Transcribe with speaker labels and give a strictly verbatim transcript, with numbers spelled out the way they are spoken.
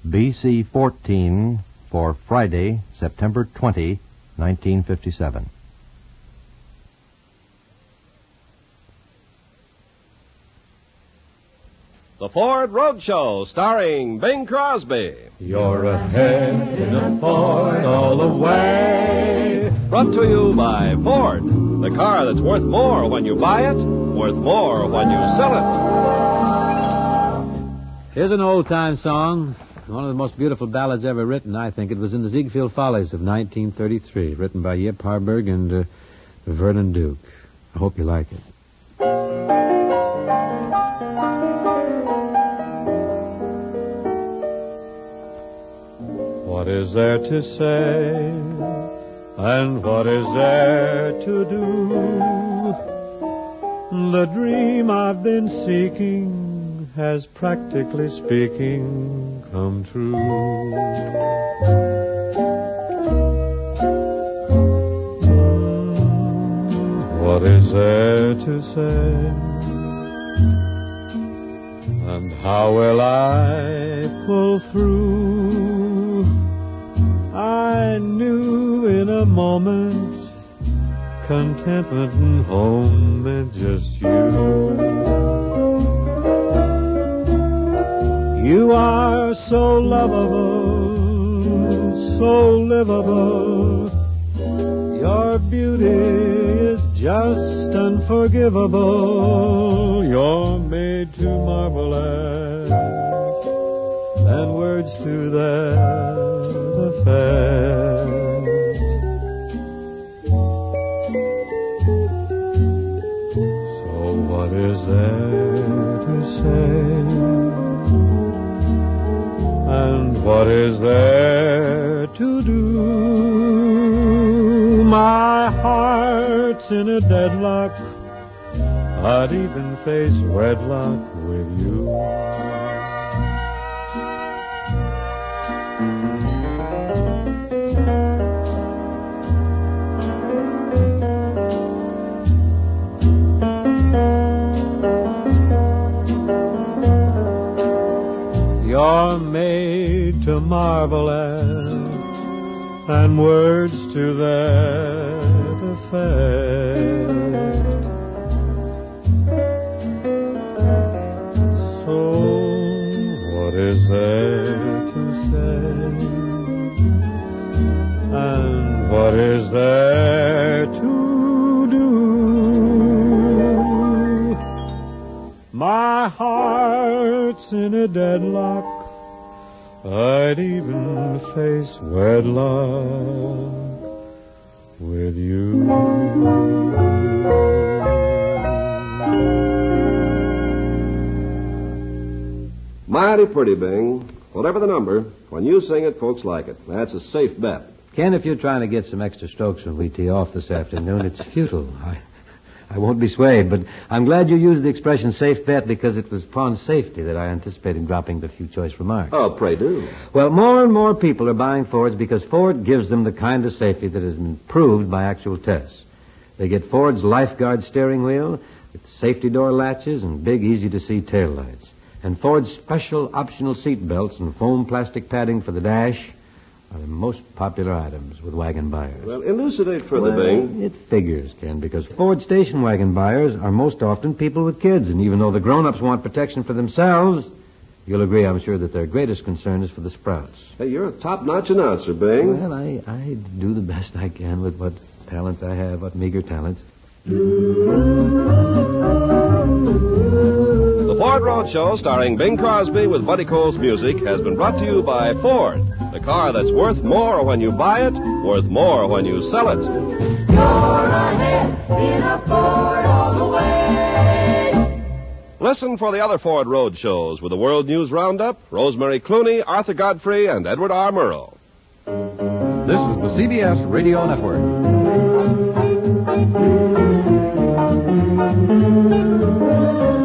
Speaker 1: B C fourteen for Friday, September twentieth, nineteen fifty-seven.
Speaker 2: The Ford Roadshow, starring Bing Crosby.
Speaker 3: You're ahead in a Ford all the way.
Speaker 2: Brought to you by Ford, the car that's worth more when you buy it, worth more when you sell it.
Speaker 4: Here's an old-time song, one of the most beautiful ballads ever written, I think. It was in the Ziegfeld Follies of nineteen thirty-three, written by Yip Harburg and uh, Vernon Duke. I hope you like it.
Speaker 3: What is there to say, and what is there to do? The dream I've been seeking has, practically speaking, come true. Mm, what is there to say, and how will I pull through? I knew in a moment contentment and home meant just you. You are so lovable, so livable. Your beauty is just unforgivable. You're made to marvel at, and words to that effect. So what is there to say, and what is there to do? My heart's in a deadlock. I'd even face wedlock with you. You're made to marvel at, and words to that effect. So what is there to say, and what is there to do? My heart's in a deadlock. I'd even face wedlock with you.
Speaker 2: Mighty pretty, Bing. Whatever the number, when you sing it, folks like it. That's a safe bet.
Speaker 4: Ken, if you're trying to get some extra strokes when we tee off this afternoon, it's futile. I, I won't be swayed, but I'm glad you used the expression safe bet because it was upon safety that I anticipated dropping the few choice remarks.
Speaker 2: Oh, pray do.
Speaker 4: Well, more and more people are buying Fords because Ford gives them the kind of safety that has been proved by actual tests. They get Ford's lifeguard steering wheel with safety door latches and big, easy-to-see taillights. And Ford's special optional seat belts and foam plastic padding for the dash are the most popular items with wagon buyers.
Speaker 2: Well, elucidate further,
Speaker 4: well,
Speaker 2: Bing.
Speaker 4: It figures, Ken, because Ford station wagon buyers are most often people with kids. And even though the grown-ups want protection for themselves, you'll agree, I'm sure, that their greatest concern is for the sprouts.
Speaker 2: Hey, you're a top-notch announcer, Bing.
Speaker 4: Well, I, I do the best I can with what talents I have, what meager talents.
Speaker 2: The Ford Roadshow, starring Bing Crosby with Buddy Cole's music, has been brought to you by Ford, the car that's worth more when you buy it, worth more when you sell it.
Speaker 5: You're ahead in a Ford all the way.
Speaker 2: Listen for the other Ford Roadshows with the World News Roundup, Rosemary Clooney, Arthur Godfrey, and Edward R. Murrow.
Speaker 6: This is the C B S Radio Network.